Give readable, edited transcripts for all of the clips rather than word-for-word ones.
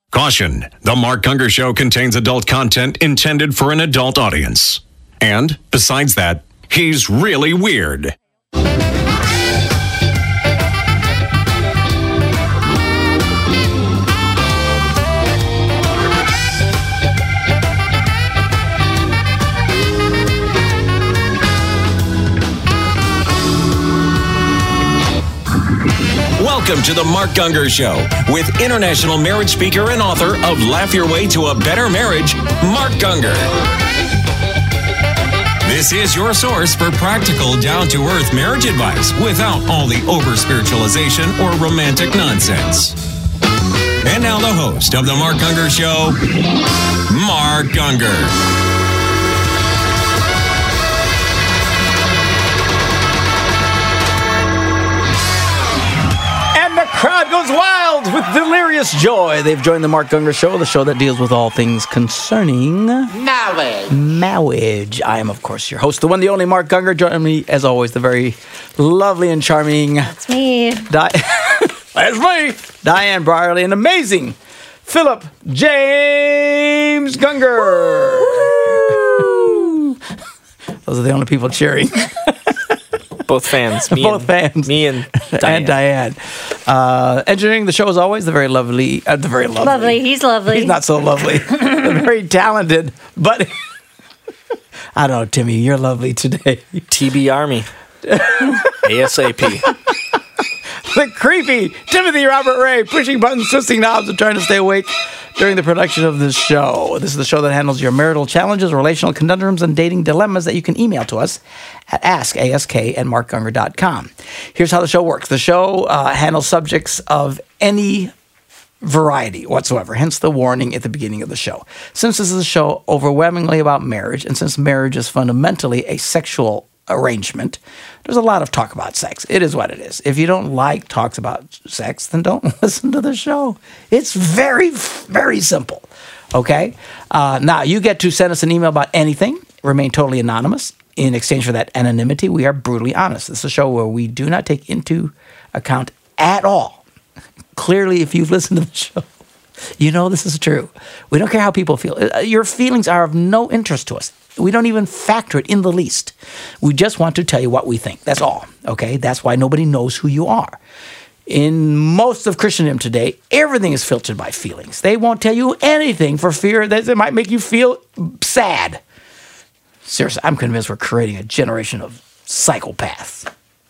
Caution, the Mark Gungor Show contains adult content intended for an adult audience. And, besides that, he's really weird. Welcome to the Mark Gungor Show with international marriage speaker and author of Laugh Your Way to a Better Marriage, Mark Gungor. This is your source for practical, down-to-earth marriage advice without all the over-spiritualization or romantic nonsense. And now the host of the Mark Gungor Show, Mark Gungor. Crowd goes wild with delirious joy. They've joined the Mark Gungor Show, the show that deals with all things concerning marriage. I am, of course, your host, the one, the only Mark Gungor. Joining me, as always, the very lovely and charming... That's me. That's me. Diane Brierly, and amazing Philip James Gungor. Those are the only people cheering. Both fans. Both fans. Me and Diane. Engineering the show, as always, the very lovely. Lovely. He's lovely. He's not so lovely. The very talented, but... I don't know, Timmy, you're lovely today. TB Army. ASAP. The creepy Timothy Robert Ray, pushing buttons, twisting knobs, and trying to stay awake during the production of this show. This is the show that handles your marital challenges, relational conundrums, and dating dilemmas that you can email to us at ask@markgungor.com. Here's how the show works. The show handles subjects of any variety whatsoever, hence the warning at the beginning of the show. Since this is a show overwhelmingly about marriage, and since marriage is fundamentally a sexual arrangement, there's a lot of talk about sex. It is what it is. If you don't like talks about sex, then don't listen to the show. It's very, very simple. Okay? Now, you get to send us an email about anything, remain totally anonymous. In exchange for that anonymity, we are brutally honest. This is a show where we do not take into account at all. Clearly, if you've listened to the show, you know this is true. We don't care how people feel. Your feelings are of no interest to us. We don't even factor it in the least. We just want to tell you what we think. That's all. Okay? That's why nobody knows who you are. In most of Christendom today, everything is filtered by feelings. They won't tell you anything for fear that it might make you feel sad. Seriously, I'm convinced we're creating a generation of psychopaths.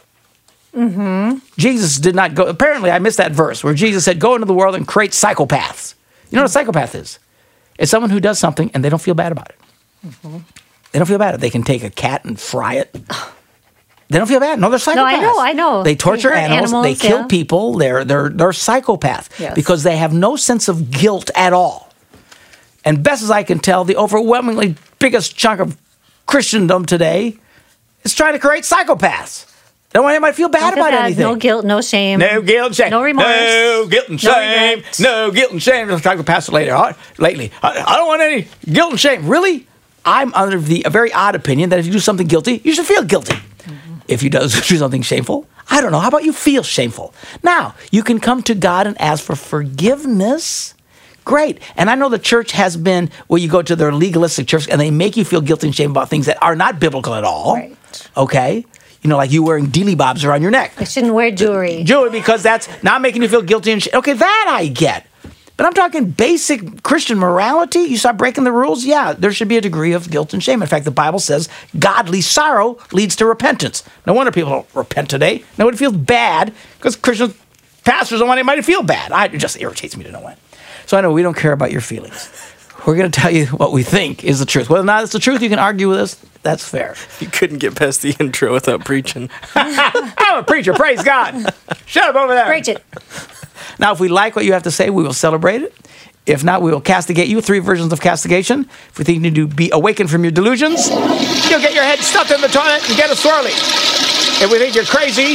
Mm-hmm. Jesus did not go... Apparently, I missed that verse where Jesus said, go into the world and create psychopaths. You know what a psychopath is? It's someone who does something and they don't feel bad about it. Mm-hmm. They don't feel bad. They can take a cat and fry it. They don't feel bad. No, they're psychopaths. No, I know. They torture animals. They kill people. They're psychopaths because they have no sense of guilt at all. And best as I can tell, the overwhelmingly biggest chunk of Christendom today is trying to create psychopaths. They don't want anybody to feel bad about anything. No guilt, no shame. No guilt and shame. No remorse. No guilt and shame. No guilt and shame. Let's talk to Pastor lately. I don't want any guilt and shame. Really? I'm under a very odd opinion that if you do something guilty, you should feel guilty. Mm-hmm. If you do something shameful, I don't know. How about you feel shameful? Now, you can come to God and ask for forgiveness. Great. And I know the church has been where you go to their legalistic church and they make you feel guilty and shame about things that are not biblical at all. Right. Okay? You know, like you wearing dealy bobs around your neck. I shouldn't wear jewelry. Jewelry, because that's not making you feel guilty and shame. Okay, that I get. But I'm talking basic Christian morality. You start breaking the rules, yeah, there should be a degree of guilt and shame. In fact, the Bible says godly sorrow leads to repentance. No wonder people don't repent today. Nobody feels bad because Christian pastors don't want anybody to feel bad. It just irritates me to no end. So I know we don't care about your feelings. We're going to tell you what we think is the truth. Whether or not it's the truth, you can argue with us. That's fair. You couldn't get past the intro without preaching. I'm a preacher. Praise God. Shut up over there. Preach it. Now, if we like what you have to say, we will celebrate it. If not, we will castigate you. 3 versions of castigation. If we think you need to be awakened from your delusions, you'll get your head stuffed in the toilet and get a swirly. If we think you're crazy,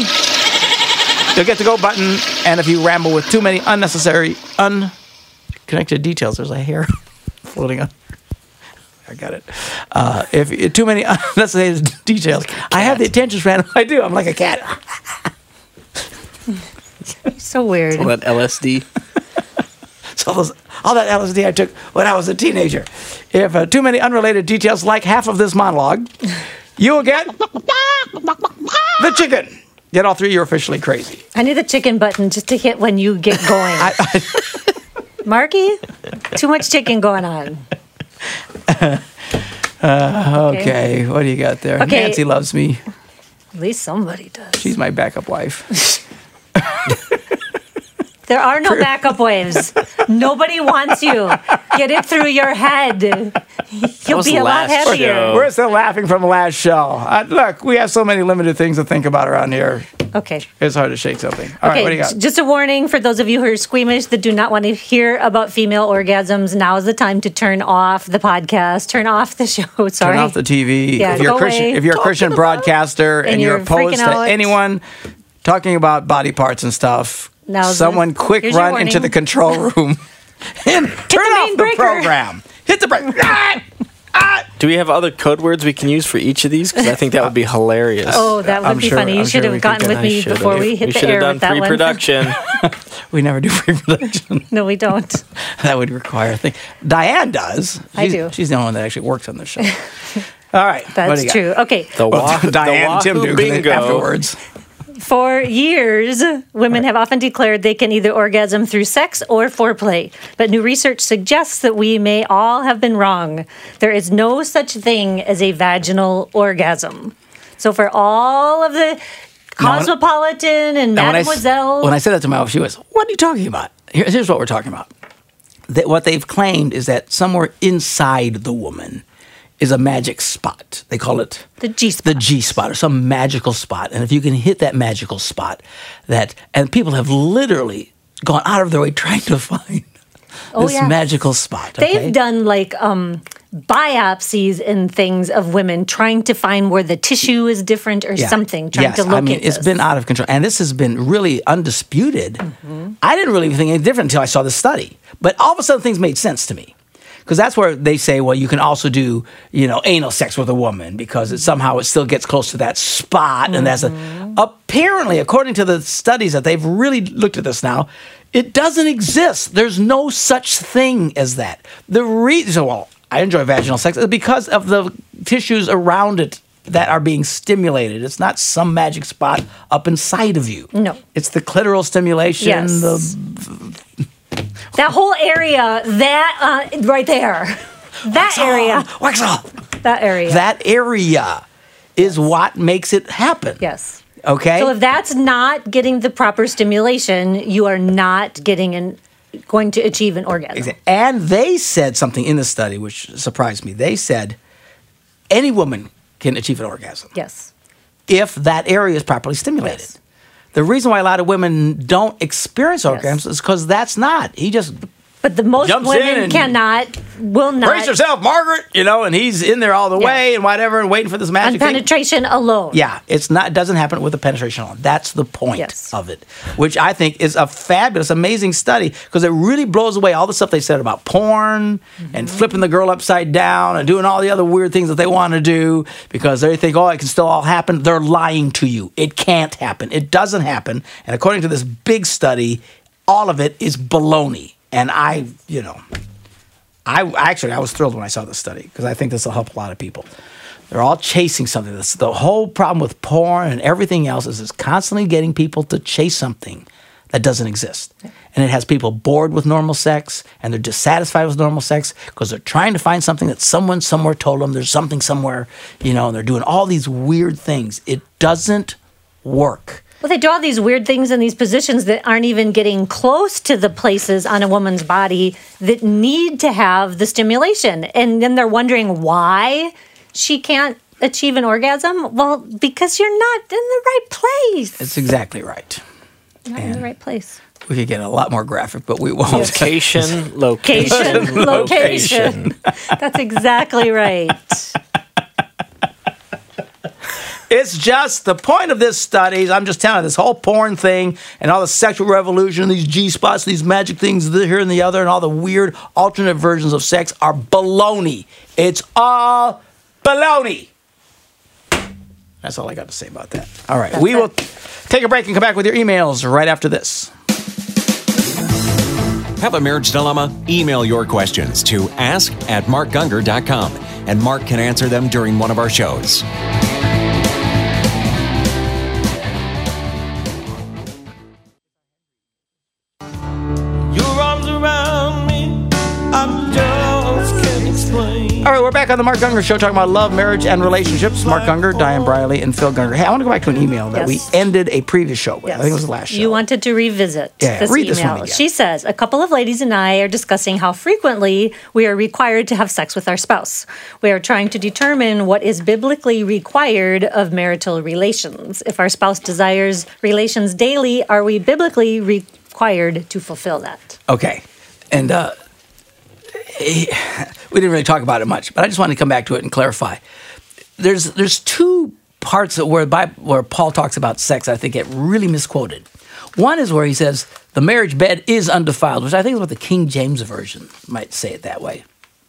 you'll get the go button. And if you ramble with too many unnecessary, unconnected details, there's a hair floating on. I got it. If too many unnecessary details, I have the attention span. I do. I'm like a cat. So weird. All that LSD. all that LSD I took when I was a teenager. If too many unrelated details like half of this monologue, you will get the chicken. Get all three, you're officially crazy. I need the chicken button just to hit when you get going. Marky, too much chicken going on. Okay, what do you got there? Okay. Nancy loves me. At least somebody does. She's my backup wife. There are no backup waves. Nobody wants you. Get it through your head. You'll was be a lot last happier. show. We're still laughing from the last show. Look, we have so many limited things to think about around here. Okay. It's hard to shake something. All right, what do you got? Just a warning for those of you who are squeamish that do not want to hear about female orgasms. Now is the time to turn off the podcast, turn off the show. Sorry. Turn off the TV. Yeah, if you're go a Christian, away. if you're a Christian broadcaster and you're you're opposed freaking to out. anyone talking about body parts and stuff, Now's someone quick here's your run into warning. the control room and turn the off main the breaker. program. Hit the brake. Do we have other code words we can use for each of these? Because I think that would be hilarious. Oh, that would I'm be sure- funny. You I'm should sure we have gotten could with get- me before we hit we the should have air done with that one. pre-production. We never do pre-production. No, we don't. That would require a thing. Diane does. I do. She's the only one that actually works on this show. All right. what do That's you got? true. Okay. The, Well, Diane and Tim Wahoo do 'cause they- Bingo. afterwards. For years, women have often declared they can either orgasm through sex or foreplay. But new research suggests that we may all have been wrong. There is no such thing as a vaginal orgasm. So for all of the Cosmopolitan and Mademoiselle. When I said that to my wife, she was, "What are you talking about?" Here's what we're talking about. What they've claimed is that somewhere inside the woman is a magic spot. They call it the G-spot. The G-spot, or some magical spot. And if you can hit that magical spot, and people have literally gone out of their way trying to find this magical spot. Okay? They've done like biopsies and things of women trying to find where the tissue is different or something, trying to locate it's this. been out of control. And this has been really undisputed. Mm-hmm. I didn't really think any different until I saw this study. But all of a sudden, things made sense to me. Because that's where they say, well, you can also do, anal sex with a woman because it still gets close to that spot. And apparently, according to the studies that they've really looked at this now, it doesn't exist. There's no such thing as that. The reason, I enjoy vaginal sex is because of the tissues around it that are being stimulated. It's not some magic spot up inside of you. No. It's the clitoral stimulation, Yes. That whole area, right there. That area. Wax off. That area. That area is what makes it happen. Yes. Okay? So if that's not getting the proper stimulation, you are not going to achieve an orgasm. And they said something in the study which surprised me. They said any woman can achieve an orgasm. Yes. If that area is properly stimulated. Yes. The reason why a lot of women don't experience orgasms is because that's not. He just But the most jumps in women and will not. brace yourself, Margaret, and he's in there all the way and whatever and waiting for this On magic thing. penetration alone. Yeah, it doesn't happen with the penetration alone. That's the point of it, which I think is a fabulous, amazing study because it really blows away all the stuff they said about porn and flipping the girl upside down and doing all the other weird things that they want to do because they think, it can still all happen. They're lying to you. It can't happen. It doesn't happen. And according to this big study, all of it is baloney. And I was thrilled when I saw this study because I think this will help a lot of people. They're all chasing something. The whole problem with porn and everything else is it's constantly getting people to chase something that doesn't exist. And it has people bored with normal sex and they're dissatisfied with normal sex because they're trying to find something that someone somewhere told them there's something somewhere, and they're doing all these weird things. It doesn't work. Well, they do all these weird things in these positions that aren't even getting close to the places on a woman's body that need to have the stimulation. And then they're wondering why she can't achieve an orgasm. Well, because you're not in the right place. It's exactly right. Not in the right place. We could get a lot more graphic, but we won't. Location. Location. That's exactly right. It's just the point of this study. I'm just telling you, this whole porn thing and all the sexual revolution, these G-spots, these magic things here and the other, and all the weird alternate versions of sex are baloney. It's all baloney. That's all I got to say about that. All right, we will take a break and come back with your emails right after this. Have a marriage dilemma? Email your questions to ask@markgungor.com, and Mark can answer them during one of our shows. Your arms around me, I just can't explain. All right, we're back on the Mark Gungor Show talking about love, marriage, and relationships. Mark Gungor, Diane Briley, and Phil Gungor. Hey, I want to go back to an email that we ended a previous show with. Yes. I think it was the last show. You wanted to revisit this read email. this one again. She says, a couple of ladies and I are discussing how frequently we are required to have sex with our spouse. We are trying to determine what is biblically required of marital relations. If our spouse desires relations daily, are we biblically required to fulfill that? Okay. And we didn't really talk about it much, but I just wanted to come back to it and clarify. There's two parts where Paul talks about sex I think get really misquoted. One is where he says the marriage bed is undefiled, which I think is what the King James Version might say it that way.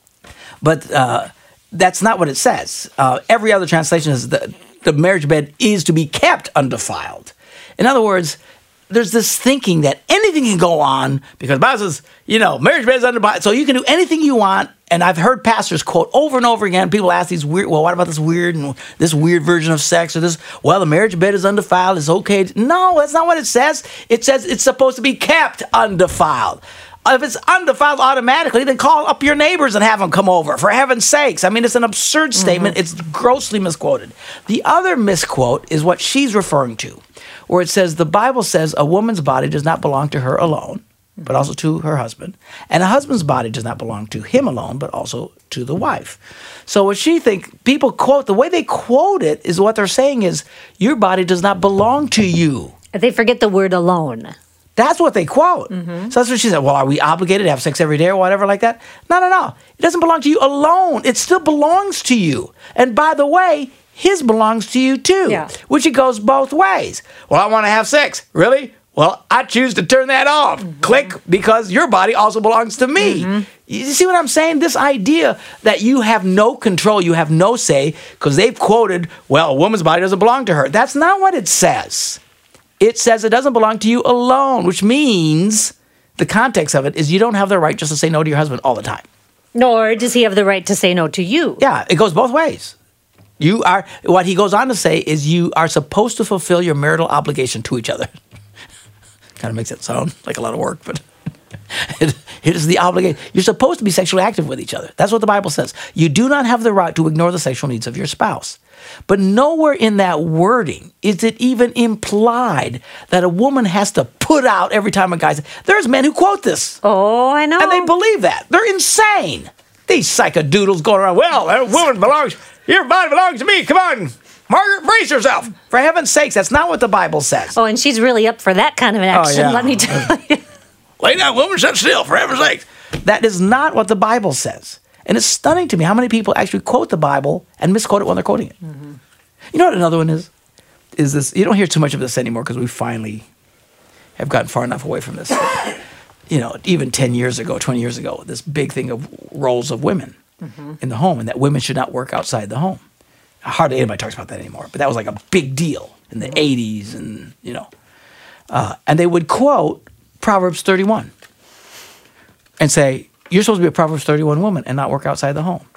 But that's not what it says. Every other translation is the marriage bed is to be kept undefiled. In other words, there's this thinking that anything can go on because the Bible says, marriage bed is undefiled, so you can do anything you want. And I've heard pastors quote over and over again, people ask these weird, well, what about this weird version of sex or this, well, the marriage bed is undefiled, it's okay. No, that's not what it says. It says it's supposed to be kept undefiled. If it's undefiled automatically, then call up your neighbors and have them come over, for heaven's sakes. I mean, it's an absurd statement. It's grossly misquoted. The other misquote is what she's referring to, where it says the Bible says a woman's body does not belong to her alone, but also to her husband. And a husband's body does not belong to him alone, but also to the wife. So what she thinks, people quote, the way they quote it is what they're saying is, your body does not belong to you. They forget the word alone. That's what they quote. So that's what she said. Well, are we obligated to have sex every day or whatever like that? No. It doesn't belong to you alone. It still belongs to you. And by the way, his belongs to you too, which it goes both ways. Well, I want to have sex. Really? Well, I choose to turn that off. Click, because your body also belongs to me. You see what I'm saying? This idea that you have no control, you have no say, because they've quoted, well, a woman's body doesn't belong to her. That's not what it says. It says it doesn't belong to you alone, which means the context of it is you don't have the right just to say no to your husband all the time. Nor does he have the right to say no to you. Yeah, it goes both ways. What he goes on to say is you are supposed to fulfill your marital obligation to each other. Kind of makes it sound like a lot of work, but it is the obligation. You're supposed to be sexually active with each other. That's what the Bible says. You do not have the right to ignore the sexual needs of your spouse. But nowhere in that wording is it even implied that a woman has to put out every time a guy says, there's men who quote this. Oh, I know. And they believe that. They're insane. These psychodoodles going around, well, a woman your body belongs to me. Come on, Margaret, brace yourself. For heaven's sakes, that's not what the Bible says. Oh, and she's really up for that kind of an action, let me tell you. Lay down, woman, sit still, for heaven's sakes. That is not what the Bible says. And it's stunning to me how many people actually quote the Bible and misquote it when they're quoting it. You know what another one is? Is this, you don't hear too much of this anymore because we finally have gotten far enough away from this. Even 10 years ago, 20 years ago, this big thing of roles of women in the home and that women should not work outside the home. Hardly anybody talks about that anymore, but that was like a big deal in the 80s and, and they would quote Proverbs 31 and say, you're supposed to be a Proverbs 31 woman and not work outside the home.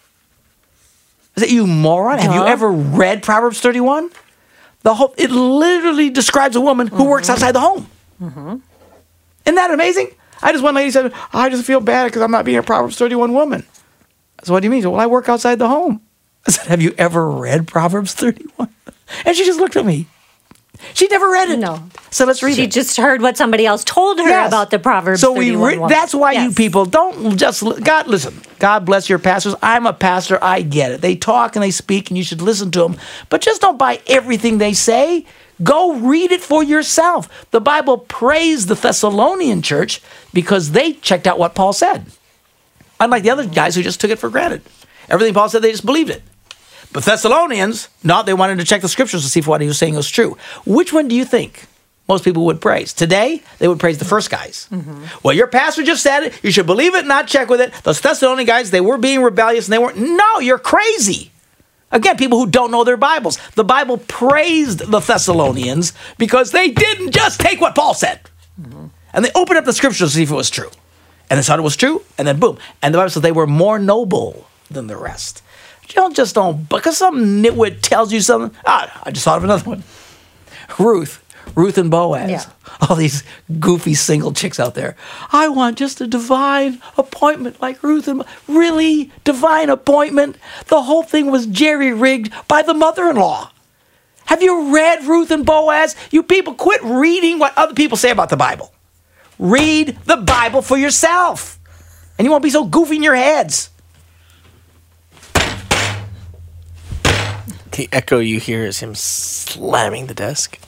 Is it you moron? Have you ever read Proverbs 31? It literally describes a woman who works outside the home. Isn't that amazing? One lady said, I just feel bad because I'm not being a Proverbs 31 woman. So what do you mean? Well, I work outside the home. I said, have you ever read Proverbs 31? And she just looked at me. She never read it. No. So let's read it. She just heard what somebody else told her about the Proverbs 31 woman. That's why you people don't just, listen, God bless your pastors. I'm a pastor. I get it. They talk and they speak and you should listen to them. But just don't buy everything they say. Go read it for yourself. The Bible praised the Thessalonian church because they checked out what Paul said. Unlike the other guys who just took it for granted. Everything Paul said, they just believed it. But Thessalonians, no, they wanted to check the scriptures to see if what he was saying was true. Which one do you think most people would praise? Today, they would praise the first guys. Well, your pastor just said it. You should believe it, not check with it. Those Thessalonian guys, they were being rebellious and they weren't. No, you're crazy. Again, people who don't know their Bibles. The Bible praised the Thessalonians because they didn't just take what Paul said. And they opened up the scriptures to see if it was true. And they thought it was true, and then boom. And the Bible says they were more noble than the rest. You don't, because some nitwit tells you something. I just thought of another one. Ruth and Boaz. Yeah. All these goofy single chicks out there. I want just a divine appointment like Ruth and really? Divine appointment? The whole thing was jerry-rigged by the mother-in-law. Have you read Ruth and Boaz? You people quit reading what other people say about the Bible. Read the Bible for yourself. And you won't be so goofy in your heads. The echo you hear is him slamming the desk.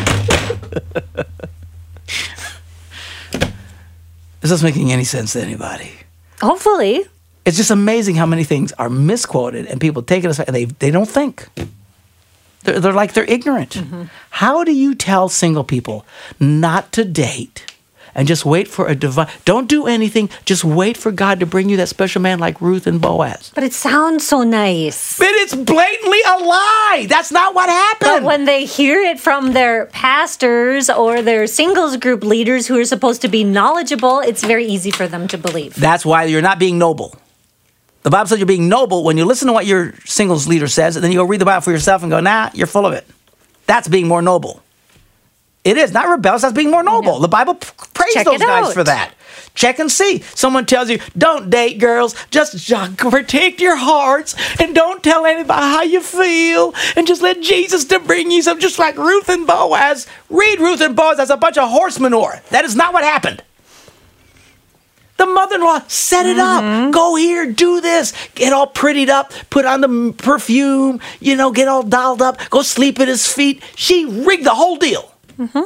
Is this making any sense to anybody? Hopefully. It's just amazing how many things are misquoted and people take it as and they don't think. They're like they're ignorant. Mm-hmm. How do you tell single people not to date and just wait for a divine... Don't do anything. Just wait for God to bring you that special man like Ruth and Boaz. But it sounds so nice. But it's blatantly a lie. That's not what happened. But when they hear it from their pastors or their singles group leaders who are supposed to be knowledgeable, it's very easy for them to believe. That's why you're not being noble. The Bible says you're being noble when you listen to what your singles leader says, and then you go read the Bible for yourself and go, nah, you're full of it. That's being more noble. It is not rebellious. That's being more noble. No. The Bible praised those guys for that. Check and see. Someone tells you, don't date girls. Just protect your hearts and don't tell anybody how you feel and just let Jesus to bring you some, just like Ruth and Boaz. Read Ruth and Boaz as a bunch of horse manure. That is not what happened. The mother-in-law set it up. Go here, do this. Get all prettied up, put on the perfume, get all dolled up, go sleep at his feet. She rigged the whole deal. Mm-hmm.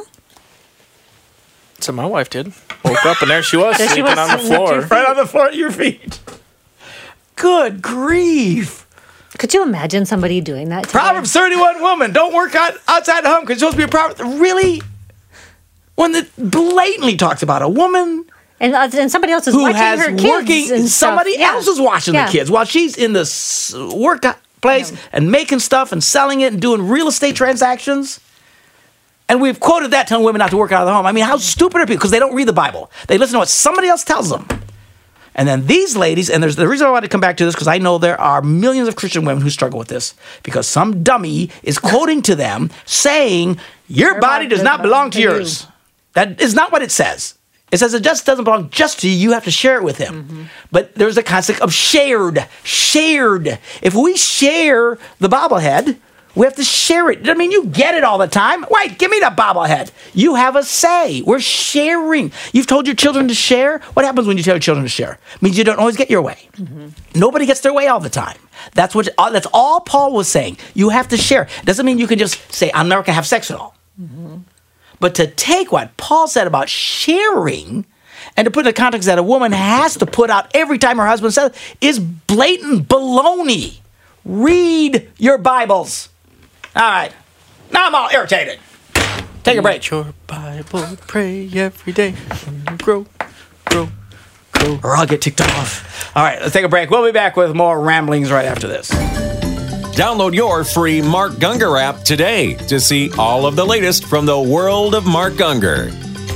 So my wife did. Woke up and there she was, sleeping on the floor. Right on the floor at your feet. Good grief. Could you imagine somebody doing that today? Proverbs 31 woman, don't work outside the home because you're supposed to be a proverb. Really? When it blatantly talks about a woman... And somebody else is who watching has her kids working, and somebody stuff. else is watching the kids while she's in the workplace and making stuff and selling it and doing real estate transactions. And we've quoted that telling women not to work out of the home. I mean, how stupid are people? Because they don't read the Bible. They listen to what somebody else tells them. And then these ladies, and there's the reason I want to come back to this, because I know there are millions of Christian women who struggle with this, because some dummy is quoting to them saying, your body does not belong to yours. That is not what it says. It says it just doesn't belong just to you. You have to share it with him. Mm-hmm. But there's a concept of shared. If we share the bobblehead, we have to share it. I mean, you get it all the time. Wait, give me the bobblehead. You have a say. We're sharing. You've told your children to share. What happens when you tell your children to share? It means you don't always get your way. Mm-hmm. Nobody gets their way all the time. That's all Paul was saying. You have to share. It doesn't mean you can just say, I'm never going to have sex at all. Mm-hmm. But to take what Paul said about sharing and to put in the context that a woman has to put out every time her husband says is blatant baloney. Read your Bibles. All right. Now I'm all irritated. Take a break. Read your Bible, pray every day, and grow. Or I'll get ticked off. All right, let's take a break. We'll be back with more ramblings right after this. Download your free Mark Gungor app today to see all of the latest from the world of Mark Gungor.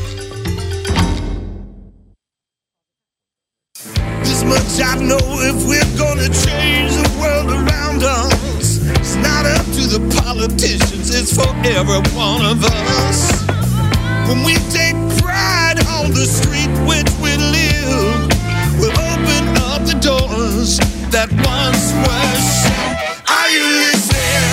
This much I know, if we're gonna change the world around us, it's not up to the politicians, it's for every one of us. When we take pride on the street which we live, we'll open up the doors that once were shut. Are you listening?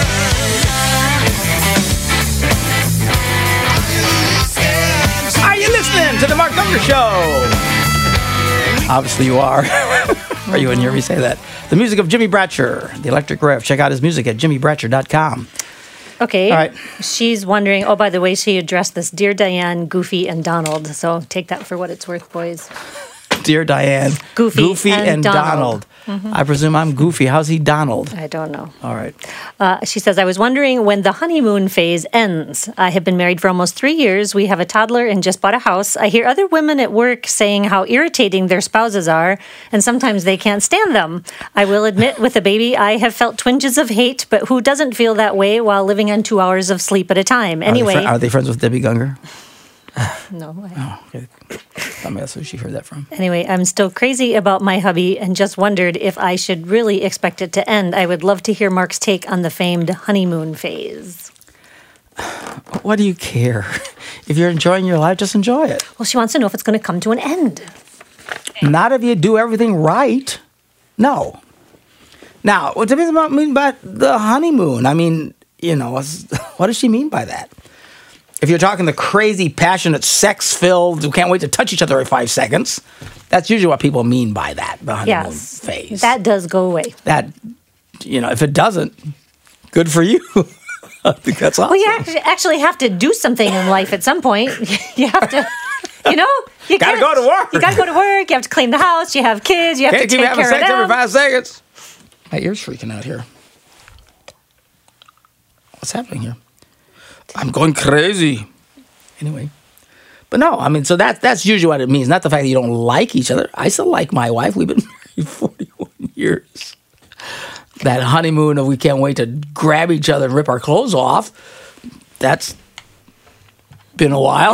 Are you listening to the Mark Gungor Show? Obviously you are. Or you wouldn't hear me say that. The music of Jimmy Bratcher, the Electric Rev. Check out his music at jimmybratcher.com. Okay. All right. She's wondering, oh, by the way, she addressed this, Dear Diane, Goofy, and Donald. So take that for what it's worth, boys. Dear Diane, Goofy and Donald. Mm-hmm. I presume I'm Goofy. How's he Donald? I don't know. All right. She says, I was wondering when the honeymoon phase ends. I have been married for almost 3 years. We have a toddler and just bought a house. I hear other women at work saying how irritating their spouses are, and sometimes they can't stand them. I will admit, with a baby, I have felt twinges of hate, but who doesn't feel that way while living on 2 hours of sleep at a time? Anyway. Are they friends with Debbie Gungor? No way. Oh, okay. I mean, that's who she heard that from. Anyway, I'm still crazy about my hubby and just wondered if I should really expect it to end. I would love to hear Mark's take on the famed honeymoon phase. What do you care? If you're enjoying your life, just enjoy it. Well, she wants to know if it's going to come to an end. Not if you do everything right. No. Now, what does it mean by the honeymoon? I mean, what does she mean by that? If you're talking the crazy, passionate, sex-filled, who can't wait to touch each other every 5 seconds, that's usually what people mean by that, the honeymoon phase. That does go away. That, if it doesn't, good for you. I think that's awesome. Well, you actually have to do something in life at some point. You have to, you gotta go to work. You gotta go to work. You have to clean the house. You have kids. You have Can't to keep take having care of sex them. every 5 seconds. My ear's freaking out here. What's happening here? I'm going crazy. Anyway. But no, I mean, so that's usually what it means. Not the fact that you don't like each other. I still like my wife. We've been married 41 years. That honeymoon of we can't wait to grab each other and rip our clothes off, that's been a while.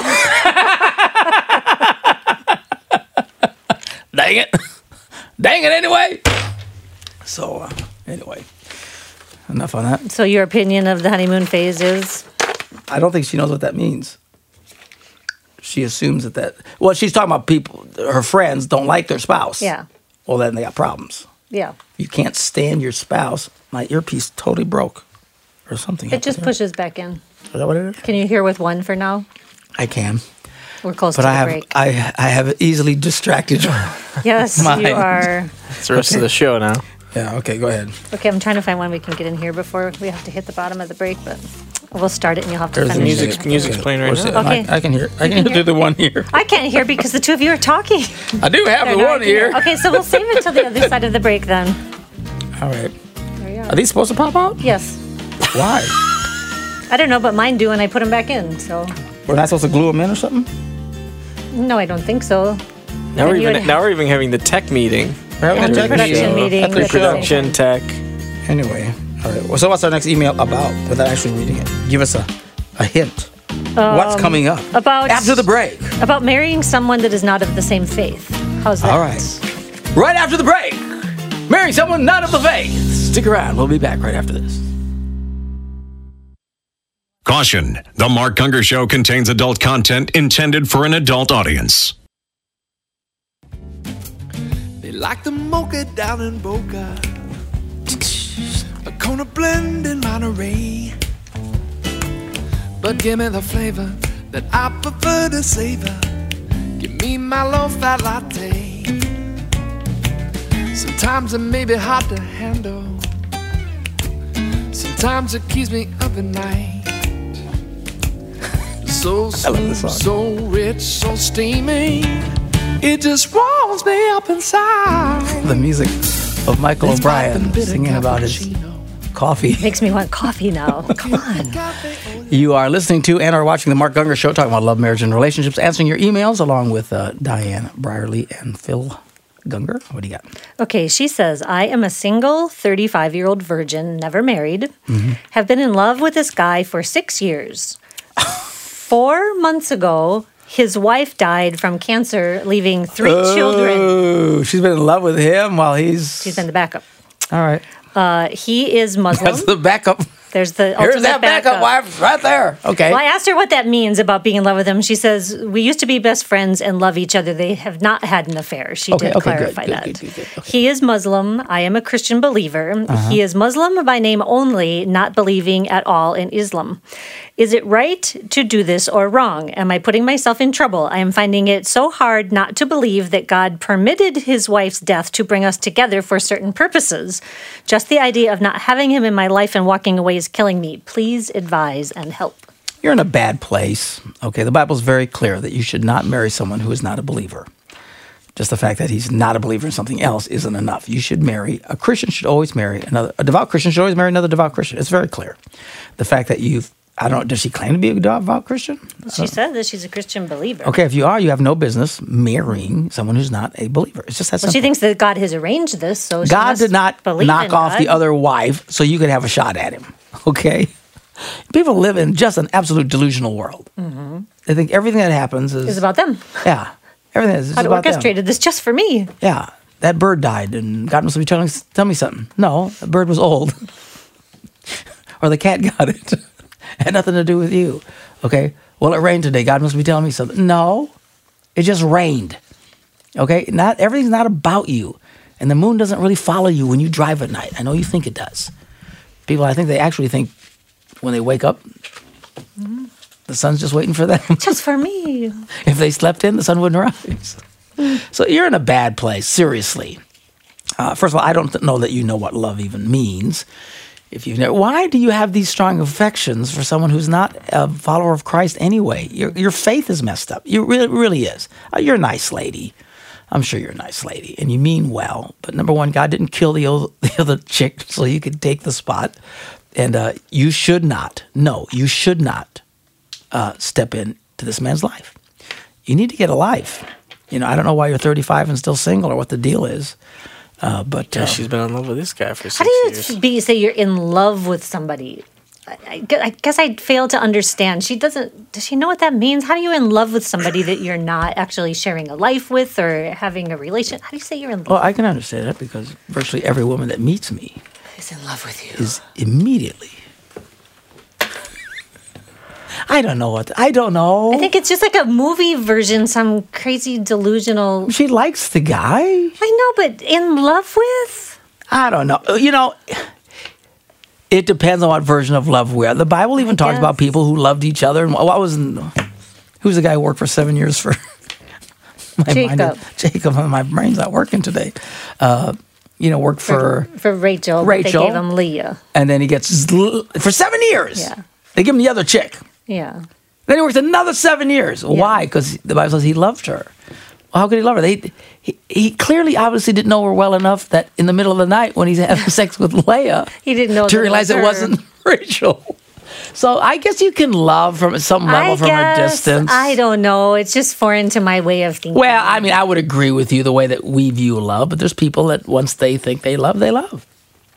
Dang it. Dang it anyway. So, anyway, enough on that. So your opinion of the honeymoon phase is? I don't think she knows what that means. She assumes that well, she's talking about people, her friends don't like their spouse. Yeah. Well, then they got problems. Yeah. You can't stand your spouse. My earpiece totally broke or something. It just pushes back in. Is that what it is? Can you hear with one for now? I can. We're close But to I the have break. I have easily distracted you. Yes, Mind. you are. It's the rest of the show now. Yeah, okay, go ahead. Okay, I'm trying to find one we can get in here before we have to hit the bottom of the break, but we'll start it and you'll have to There's the finish music. it. Music's playing right Where's now. it? Okay. I can hear. I can hear through the one here. I can't hear because the two of you are talking. I do have the No, I one can here. Okay, so we'll save it till the other side of the break then. All right. There you Are are. these supposed to pop out? Yes. Why? I don't know, but mine do, and I put them back in, so. We're not supposed to glue them in or something? No, I don't think so. Now we're You would- now we're even having the tech meeting. We're having And a the tech production meeting. At the with the- Production tech. Anyway, all right. Well, so what's our next email about without actually reading it? Give us a hint. What's coming up? About After the break. About marrying someone that is not of the same faith. How's that? All right. Right after the break. Marrying someone not of the faith. Stick around. We'll be back right after this. Caution, the Mark Unger Show contains adult content intended for an adult audience. They like the mocha down in Boca, a Kona blend in Monterey. But give me the flavor that I prefer to savor. Give me my low-fat latte. Sometimes it may be hard to handle. Sometimes it keeps me up at night. So smooth, so rich, so steamy. It just warms me up inside. The music of Michael It's O'Brien poppin' bitter singing about his cappuccino. coffee. Makes me want coffee now. Come on. You are listening to and are watching the Mark Unger Show, talking about love, marriage, and relationships, answering your emails along with Diane Brierly and Phil Gunger. What do you got? Okay, she says, I am a single 35-year-old virgin, never married, have been in love with this guy for 6 years. 4 months ago, his wife died from cancer, leaving 3 children. Oh, she's been in love with him while he's... She's been the backup. All right. He is Muslim. That's the backup. There's the Here's ultimate that backup wife right there. Okay. Well, I asked her what that means about being in love with him. She says, we used to be best friends and love each other. They have not had an affair. She Okay, did okay, good, clarify good, that. good. Okay. He is Muslim. I am a Christian believer. He is Muslim by name only, not believing at all in Islam. Is it right to do this or wrong? Am I putting myself in trouble? I am finding it so hard not to believe that God permitted his wife's death to bring us together for certain purposes. Just the idea of not having him in my life and walking away is killing me. Please advise and help. You're in a bad place. Okay, the Bible's very clear that you should not marry someone who is not a believer. Just the fact that he's not a believer in something else isn't enough. You should marry, a Christian should always marry a devout Christian should always marry another devout Christian. It's very clear. The fact that I don't know, does she claim to be a devout Christian? She said that she's a Christian believer. Okay, if you are, you have no business marrying someone who's not a believer. It's just that Well, simple. she thinks that God has arranged this, so she God must did not believe knock in off God. the other wife so you could have a shot at him. Okay? People live in just an absolute delusional world. They think everything that happens It's about them. yeah, everything is I'd about them. orchestrated this just for me. Yeah, that bird died, and God must be tell me something. No, the bird was old, or the cat got it. Had nothing to do with you. Okay. Well, it rained today. God must be telling me something. No, it just rained. Okay. Not everything's not about you, and the moon doesn't really follow you when you drive at night. I know you think it does. People, I think they actually think when they wake up, the sun's just waiting for them. Just for me. If they slept in, the sun wouldn't rise. So you're in a bad place, seriously. First of all, I don't know that you know what love even means. If you've never, why do you have these strong affections for someone who's not a follower of Christ anyway? Your faith is messed up. You really is. You're a nice lady. I'm sure you're a nice lady, and you mean well. But number one, God didn't kill the other chick so you could take the spot. And you should not. No, you should not step into this man's life. You need to get a life. You know, I don't know why you're 35 and still single or what the deal is. But she's been in love with this guy for 6 How do years. you say you're in love with somebody? I guess I fail to understand. Does she know what that means? How do you in love with somebody that you're not actually sharing a life with or having a relation? How do you say you're in love? Well, I can understand that because virtually every woman that meets me Is in love with you. is immediately. I don't know. I think it's just like a movie version, some crazy delusional. She likes the guy. I know, but in love with? I don't know. You know, it depends on what version of love we are. The Bible even talks about people who loved each other. And who's the guy who worked for 7 years for Jacob. Jacob, my brain's not working today. Worked for Rachel. They gave him Leah. And then he gets for 7 years. Yeah. They give him the other chick. Yeah. Then he works another 7 years. Why? Because the Bible says he loved her. Well, how could he love her? He clearly, obviously didn't know her well enough that in the middle of the night when he's having sex with Leia, he didn't know to realize it wasn't Rachel. So I guess you can love from some level from a distance. I don't know. It's just foreign to my way of thinking. Well, I mean, I would agree with you the way that we view love, but there's people that once they think they love, they love.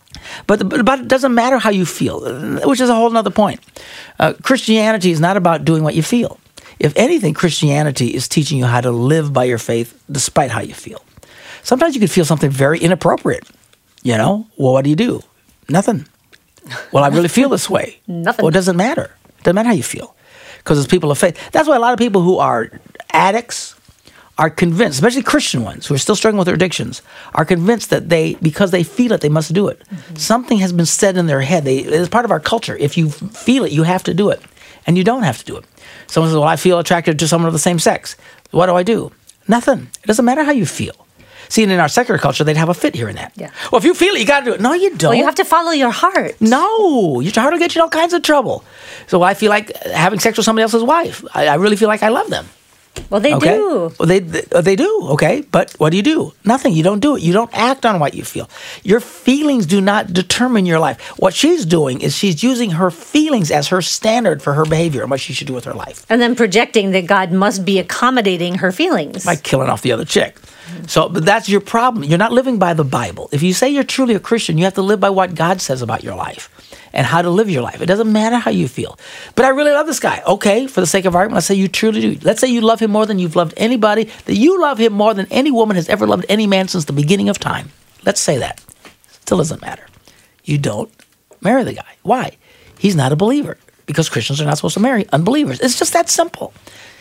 But it doesn't matter how you feel, which is a whole other point. Christianity is not about doing what you feel. If anything, Christianity is teaching you how to live by your faith despite how you feel. Sometimes you could feel something very inappropriate. You know? Well, what do? Nothing. Well, I really feel this way. Nothing. Well, it doesn't matter. It doesn't matter how you feel. Because it's people of faith. That's why a lot of people who are addicts are convinced, especially Christian ones who are still struggling with their addictions, are convinced that because they feel it, they must do it. Mm-hmm. Something has been said in their head. It's part of our culture. If you feel it, you have to do it. And you don't have to do it. Someone says, well, I feel attracted to someone of the same sex. What do? Nothing. It doesn't matter how you feel. See, and in our secular culture, they'd have a fit here and that. Yeah. Well, if you feel it, you got to do it. No, you don't. Well, you have to follow your heart. No, your heart will get you in all kinds of trouble. So I feel like having sex with somebody else's wife. I really feel like I love them. Well, they do. Well, they do, okay. But what do? Nothing. You don't do it. You don't act on what you feel. Your feelings do not determine your life. What she's doing is she's using her feelings as her standard for her behavior and what she should do with her life. And then projecting that God must be accommodating her feelings. By killing off the other chick. So but that's your problem. You're not living by the Bible. If you say you're truly a Christian, you have to live by what God says about your life and how to live your life. It doesn't matter how you feel. But I really love this guy. Okay, for the sake of argument, let's say you truly do. Let's say you love him more than you've loved anybody, that you love him more than any woman has ever loved any man since the beginning of time. Let's say that. Still doesn't matter. You don't marry the guy. Why? He's not a believer. Because Christians are not supposed to marry unbelievers. It's just that simple.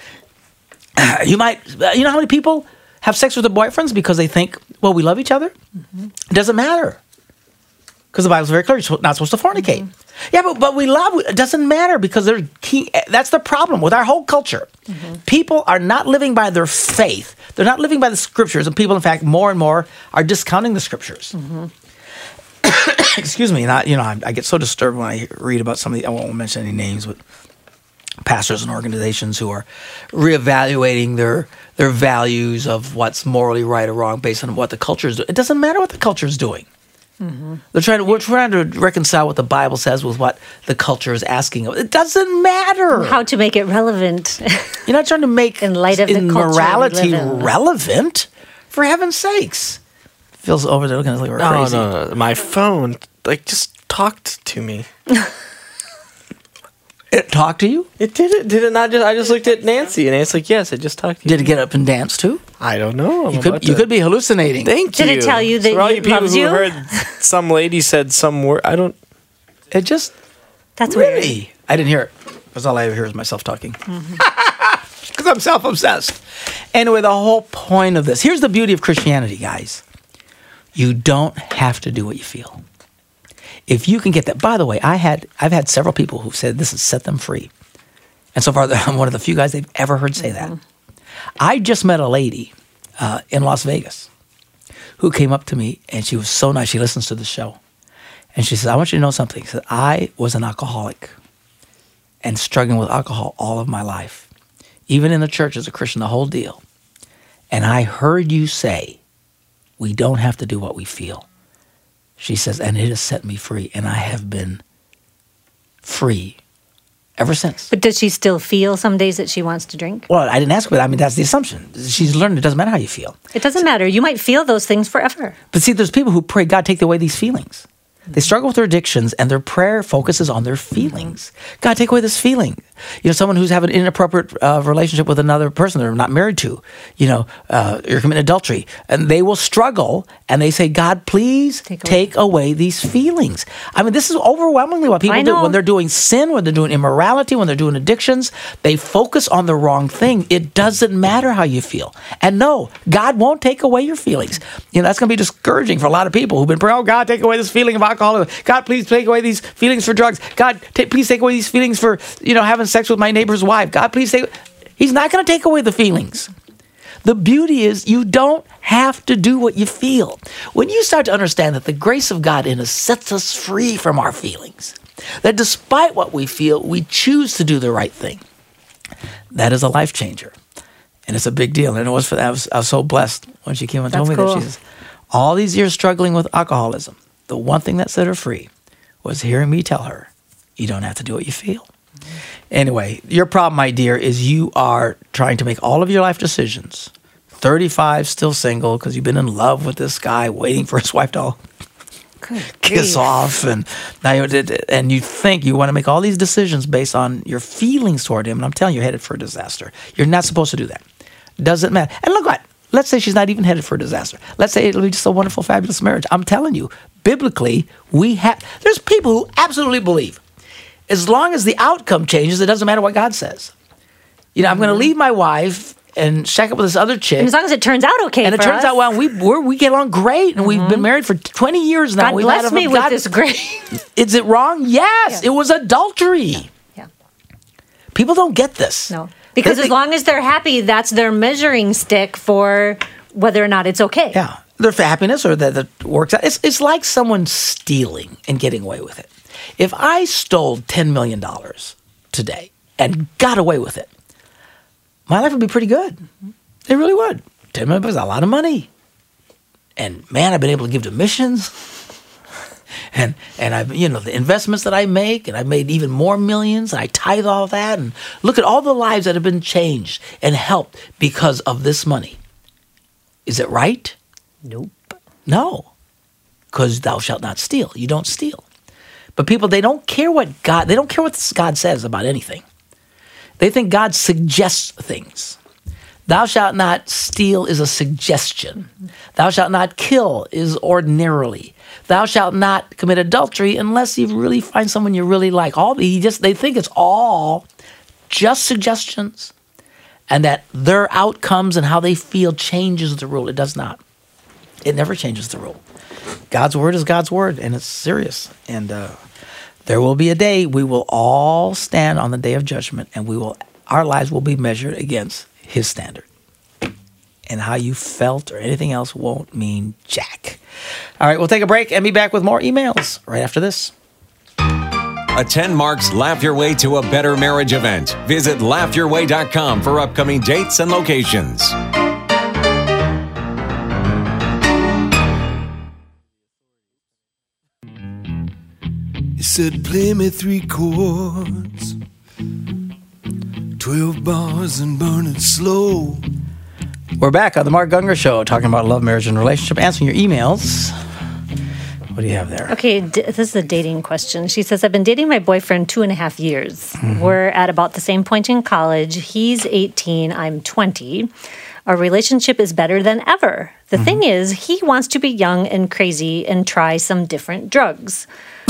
You know how many people have sex with their boyfriends because they think, well, we love each other? Mm-hmm. It doesn't matter. Because the Bible's very clear, you're not supposed to fornicate. Mm-hmm. Yeah, but we love, it doesn't matter because that's the problem with our whole culture. Mm-hmm. People are not living by their faith. They're not living by the scriptures. And people, in fact, more and more are discounting the scriptures. Mm-hmm. Excuse me. I get so disturbed when I read about some of I won't mention any names, but pastors and organizations who are reevaluating their values of what's morally right or wrong based on what the culture is doing. It doesn't matter what the culture is doing. Mm-hmm. We're trying to reconcile what the Bible says with what the culture is asking of. It doesn't matter. How to make it relevant. You're not trying to make in light of the morality relevant, for heaven's sakes. Phil's over there looking at us like we're crazy. No. My phone, just talked to me. It talked to you? It did it. Did it not just? I just looked at Nancy, and Nancy's like, yes, it just talked to you. Did it get up and dance too? I don't know. You could be hallucinating. Thank you. Did it tell you that For all it you people loves who you? heard some lady said some word, I don't. It just That's weird. really. I didn't hear it. Because all I ever hear is myself talking. Because I'm self-obsessed. Anyway, the whole point of this. Here's the beauty of Christianity, guys. You don't have to do what you feel. If you can get that. By the way, I've had several people who've said this has set them free. And so far, I'm one of the few guys they've ever heard say that. I just met a lady in Las Vegas who came up to me, and she was so nice. She listens to the show. And she said, I want you to know something. She said, I was an alcoholic and struggling with alcohol all of my life. Even in the church as a Christian, the whole deal. And I heard you say, we don't have to do what we feel. She says, and it has set me free. And I have been free ever since. But does she still feel some days that she wants to drink? Well, I didn't ask her, but I mean, that's the assumption. She's learned it doesn't matter how you feel. It doesn't matter. You might feel those things forever. But see, there's people who pray, God, take away these feelings. They struggle with their addictions, and their prayer focuses on their feelings. God, take away this feeling. You know, someone who's having an inappropriate relationship with another person they're not married to, you're committing adultery. And they will struggle, and they say, God, please take away these feelings. I mean, this is overwhelmingly what people do. When they're doing sin, when they're doing immorality, when they're doing addictions, they focus on the wrong thing. It doesn't matter how you feel. And no, God won't take away your feelings. You know, that's going to be discouraging for a lot of people who've been praying, oh, God, take away this feeling of alcohol. God, please take away these feelings for drugs. God, please take away these feelings for, having sex with my neighbor's wife. God, please take. He's not going to take away the feelings. The beauty is you don't have to do what you feel. When you start to understand that the grace of God in us sets us free from our feelings, that despite what we feel, we choose to do the right thing, that is a life changer. And it's a big deal. And it was for that. I was so blessed when she came and told me that. She says, all these years struggling with alcoholism, the one thing that set her free was hearing me tell her, you don't have to do what you feel. Anyway, your problem, my dear, is you are trying to make all of your life decisions. 35, still single, because you've been in love with this guy, waiting for his wife to kiss off. And now you think you want to make all these decisions based on your feelings toward him. And I'm telling you, you're headed for a disaster. You're not supposed to do that. Doesn't matter. And look what. Let's say she's not even headed for a disaster. Let's say it'll be just a wonderful, fabulous marriage. I'm telling you, biblically, there's people who absolutely believe as long as the outcome changes, it doesn't matter what God says. I'm going to leave my wife and shack up with this other chick. And as long as it turns out okay and it turns out well, we get along great, and we've been married for 20 years now. God bless me with this great. Is it wrong? Yes, it was adultery. Yeah. People don't get this. No. Because as long as they're happy, that's their measuring stick for whether or not it's okay. Yeah, their happiness or that it works out. It's like someone stealing and getting away with it. If I stole $10 million today and got away with it, my life would be pretty good. It really would. $10 million is a lot of money. And man, I've been able to give to missions. And I've, the investments that I make, and I've made even more millions, and I tithe all that, and look at all the lives that have been changed and helped because of this money. Is it right? Nope. No. Because thou shalt not steal. You don't steal. But people, they don't care what God says about anything. They think God suggests things. Thou shalt not steal is a suggestion. Thou shalt not kill is ordinarily. Thou shalt not commit adultery unless you really find someone you really like. They think it's all just suggestions, and that their outcomes and how they feel changes the rule. It does not. It never changes the rule. God's word is God's word, and it's serious. And there will be a day we will all stand on the day of judgment, and our lives will be measured against His standard. And how you felt or anything else won't mean jack. All right, we'll take a break and be back with more emails right after this. Attend Mark's Laugh Your Way to a Better Marriage event. Visit laughyourway.com for upcoming dates and locations. He said, play me 3 chords, 12 bars and burn it slow. We're back on the Mark Gungor Show, talking about love, marriage, and relationship, answering your emails. What do you have there? Okay, this is a dating question. She says, I've been dating my boyfriend 2.5 years. We're at about the same point in college. He's 18, I'm 20. Our relationship is better than ever. The thing is, he wants to be young and crazy and try some different drugs.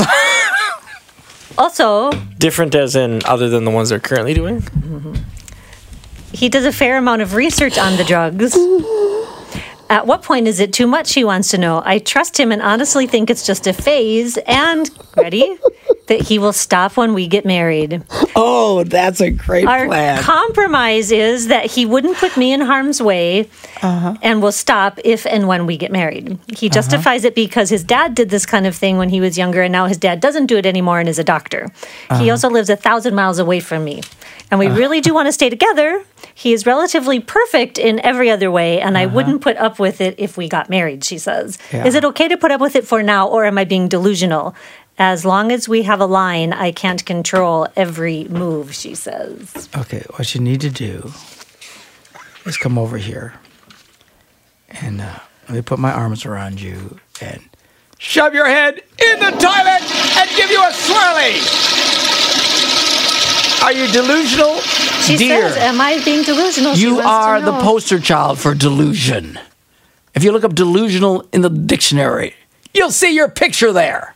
Also, Different as in other than the ones they're currently doing? he does a fair amount of research on the drugs. At what point is it too much, he wants to know. I trust him and honestly think it's just a phase and, ready, that he will stop when we get married. Oh, that's a great Our plan. compromise is that he wouldn't put me in harm's way and will stop if and when we get married. He justifies it because his dad did this kind of thing when he was younger, and now his dad doesn't do it anymore and is a doctor. He also lives 1,000 miles away from me. And we really do want to stay together. He is relatively perfect in every other way, and I wouldn't put up with it if we got married, she says. Yeah. Is it okay to put up with it for now, or am I being delusional? As long as we have a line, I can't control every move, she says. Okay, what you need to do is come over here and let me put my arms around you and shove your head in the toilet and give you a swirly. Are you delusional? She Dear, says, am I being delusional? She you wants to are the know. poster child for delusion. If you look up delusional in the dictionary, you'll see your picture there.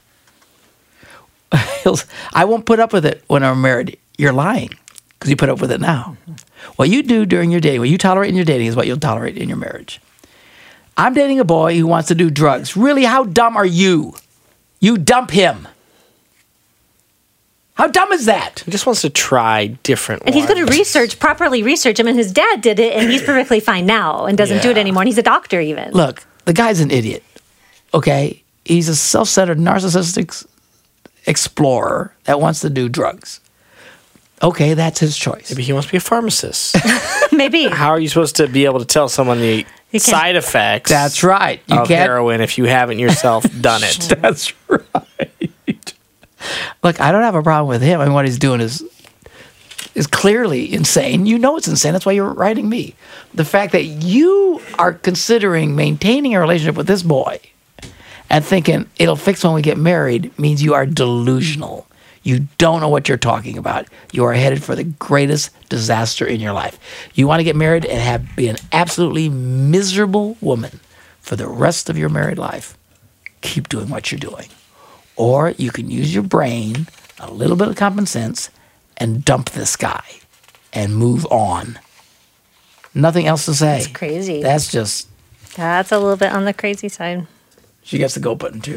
I won't put up with it when I'm married. You're lying because you put up with it now. What you do during your dating, what you tolerate in your dating is what you'll tolerate in your marriage. I'm dating a boy who wants to do drugs. Really, how dumb are you? You dump him. How dumb is that? He just wants to try different And he's going to ones. properly research him, and his dad did it, and he's perfectly fine now and doesn't do it Yeah. anymore. And he's a doctor even. Look, the guy's an idiot, okay? He's a self-centered, narcissistic explorer that wants to do drugs. Okay, that's his choice. Maybe he wants to be a pharmacist. Maybe. How are you supposed to be able to tell someone the You can't- side effects That's right. You of can't. heroin if you haven't yourself done it? That's right. Look, I don't have a problem with him. I mean, what he's doing is clearly insane. You know it's insane. That's why you're writing me. The fact that you are considering maintaining a relationship with this boy and thinking it'll fix when we get married means you are delusional. You don't know what you're talking about. You are headed for the greatest disaster in your life. You want to get married and be an absolutely miserable woman for the rest of your married life. Keep doing what you're doing. Or you can use your brain, a little bit of common sense, and dump this guy and move on. Nothing else to say. That's crazy. That's That's a little bit on the crazy side. she gets the go button too.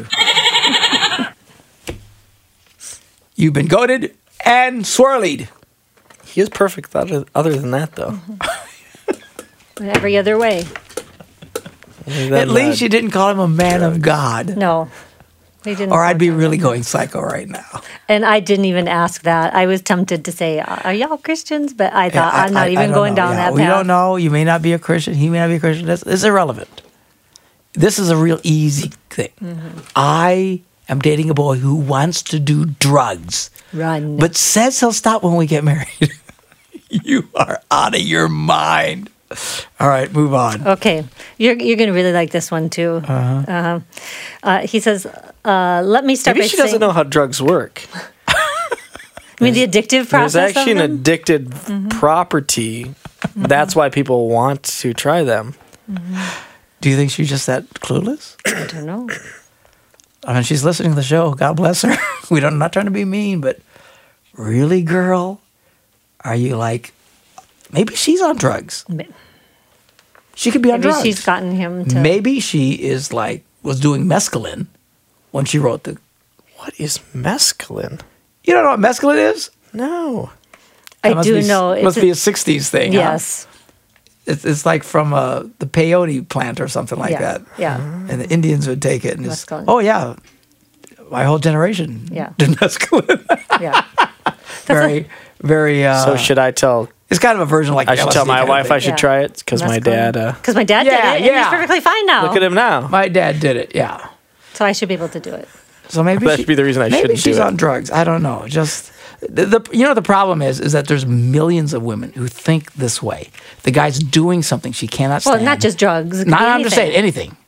You've been goaded and swirlied. He is perfect other than that, though. In every other way. At least you didn't call him a man of God. No. They didn't. Or I'd be really going psycho right now. And I didn't even ask that. I was tempted to say, are y'all Christians? But I thought, Yeah, I'm not I even don't going know. down Yeah, that we path. don't know. You may not be a Christian. He may not be a Christian. It's irrelevant. This is a real easy thing. Mm-hmm. I am dating a boy who wants to do drugs, Run. but says he'll stop when we get married. You are out of your mind. All right, move on. Okay. You're going to really like this one, too. He says, let me start Maybe by she saying... doesn't know how drugs work. I mean, the addictive process There's actually of an them? addicted property. That's why people want to try them. Do you think she's just that clueless? I don't know. I mean, she's listening to the show. God bless her. I'm not trying to be mean, but really, girl? Are you like, maybe she's on drugs. She could be on Maybe drugs. she's gotten him to... Maybe she is like, was doing mescaline when she wrote the. What is mescaline? You don't know what mescaline is? No. I That do know. It must be a 60s thing. Yes. Huh? It's like from the peyote plant or something like Yeah. that. Yeah. And the Indians would take it and just, Mescaline. oh, yeah. My whole generation Yeah. did mescaline. Yeah. very, very. So should I tell? It's kind of a version like I should tell LSD my kind of wife thing. I should try it because my dad. Because my dad Yeah, did it, and yeah. he's perfectly fine now. Look at him now. My dad did it, yeah. So I should be able to do it. So maybe That should be the reason I maybe shouldn't she's do it. on drugs. I don't know. Just the problem is that there's millions of women who think this way. The guy's doing something she cannot stand. Well, not just drugs. It could Not, be I'm just saying anything. anything.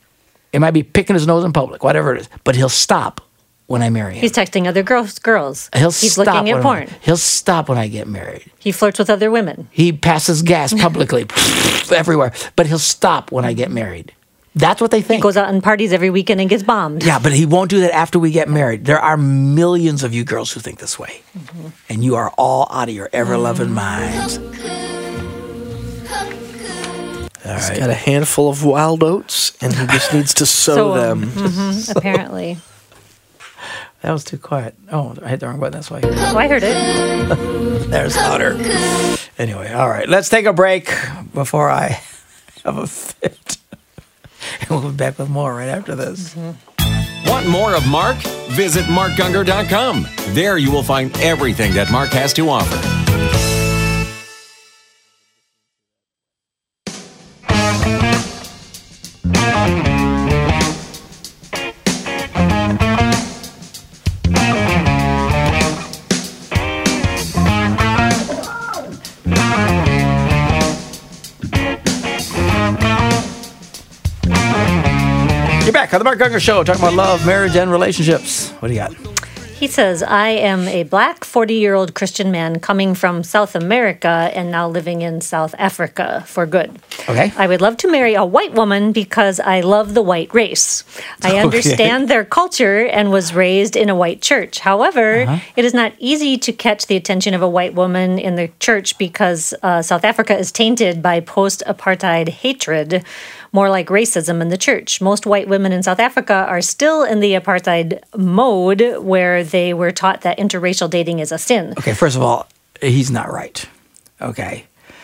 It might be picking his nose in public, whatever it is. But he'll stop when I marry him. He's texting other girls. He's stop looking at when porn. He'll stop when I get married. He flirts with other women. He passes gas publicly everywhere. But he'll stop when I get married. That's what they think. He goes out and parties every weekend and gets bombed. Yeah, but he won't do that after we get married. There are millions of you girls who think this way. Mm-hmm. And you are all out of your ever-loving minds. All He's right. got a handful of wild oats, and he just needs to sow them. Mm-hmm, apparently. That was too quiet. Oh, I hit the wrong button. That's why. Oh, I heard it. There's louder. Anyway, all right. Let's take a break before I have a fit. And we'll be back with more right after this. Want more of Mark? Visit markgungor.com. There you will find everything that Mark has to offer. You're back on the Mark Gungor Show, talking about love, marriage, and relationships. What do you got? He says, I am a black 40-year-old Christian man coming from South America and now living in South Africa for good. Okay. I would love to marry a white woman because I love the white race. I understand their culture and was raised in a white church. However, it is not easy to catch the attention of a white woman in the church because South Africa is tainted by post-apartheid hatred, more like racism in the church. Most white women in South Africa are still in the apartheid mode where they were taught that interracial dating is a sin. Okay, first of all, he's not right. Okay.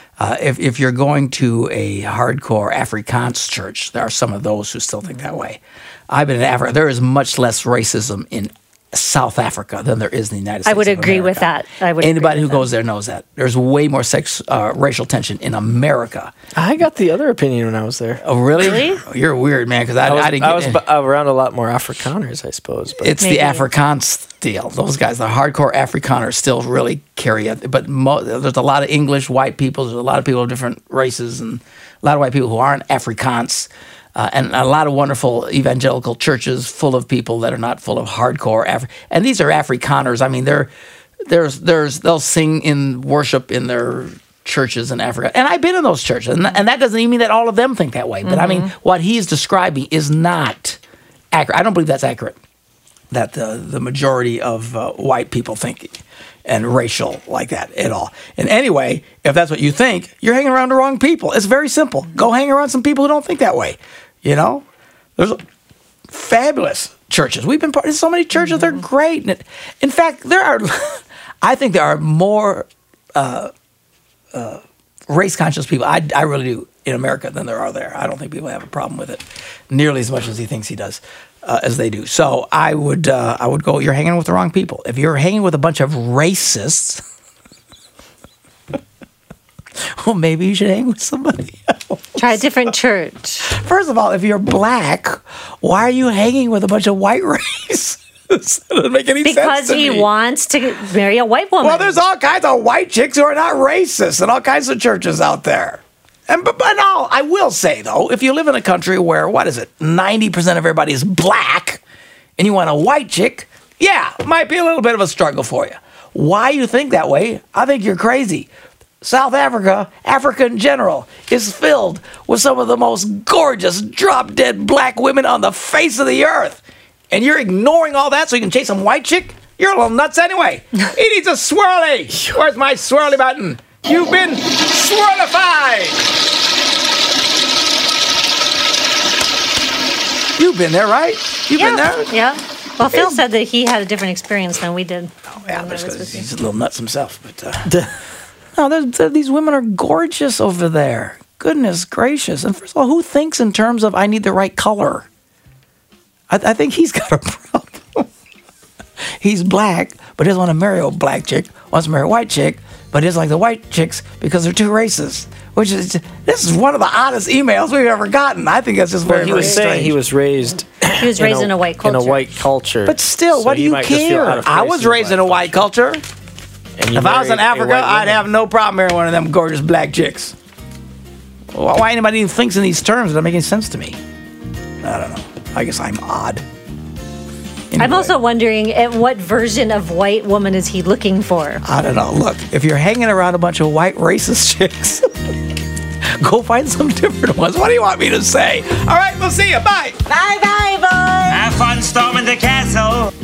If you're going to a hardcore Afrikaans church, there are some of those who still think that way. I've been in Africa. There is much less racism in South Africa than there is in the United States. I would of agree America. with that. Anybody who goes there knows that. There's way more racial tension in America. I got the other opinion when I was there. Oh, really? Really? You're weird, man, because I didn't get I was around a lot more Afrikaners, I suppose. But It's Maybe. the Afrikaans deal. Those guys, the hardcore Afrikaners, still really carry it. But there's a lot of English white people. There's a lot of people of different races, and a lot of white people who aren't Afrikaans, and a lot of wonderful evangelical churches full of people that are not full of hardcore And these are Afrikaners. I mean, they'll sing in worship in their churches in Africa, and I've been in those churches, and that doesn't even mean that all of them think that way. But I mean, what he's describing is not accurate. I don't believe that's accurate. That the majority of white people think and racial like that at all. And anyway, if that's what you think, you're hanging around the wrong people. It's very simple. Go hang around some people who don't think that way. You know, there's fabulous churches. We've been part of so many churches. They're great. And in fact, I think there are more race conscious people. I really do in America than there are there. I don't think people have a problem with it nearly as much as he thinks he does. As they do. So I would go, you're hanging with the wrong people. If you're hanging with a bunch of racists, well, maybe you should hang with somebody else. Try a different church. First of all, if you're black, why are you hanging with a bunch of white racists? That doesn't make any sense Because to he me. wants to marry a white woman. Well, there's all kinds of white chicks who are not racist and all kinds of churches out there. But no, I will say, though, if you live in a country where, 90% of everybody is black, and you want a white chick, yeah, it might be a little bit of a struggle for you. Why you think that way, I think you're crazy. South Africa, Africa in general, is filled with some of the most gorgeous, drop-dead black women on the face of the earth. And you're ignoring all that so you can chase some white chick? You're a little nuts anyway. He needs a swirly. Where's my swirly button? You've been swirlified. You've been there, right? You've been there? Yeah. Well, Phil said that he had a different experience than we did. Oh, yeah, he's a little nuts himself. But no, these women are gorgeous over there. Goodness gracious. And first of all, who thinks in terms of I need the right color? I think he's got a problem. He's black, but doesn't want to marry a black chick. Wants to marry a white chick, but doesn't like the white chicks because they're too racist. This is one of the oddest emails we've ever gotten. I think that's just very, he very was strange. saying he was raised. He was raised in a white culture. In a white culture. But still, So what do he you might just feel out care? of I place was raised in a white culture. And you If I was in married a Africa, white I'd woman. have no problem marrying one of them gorgeous black chicks. Why anybody even thinks in these terms doesn't make any sense to me. I don't know. I guess I'm odd. I'm also wondering at what version of white woman is he looking for? I don't know. Look, if you're hanging around a bunch of white racist chicks, go find some different ones. What do you want me to say? All right, we'll see you. Bye. Bye-bye, boys. Have fun storming the castle.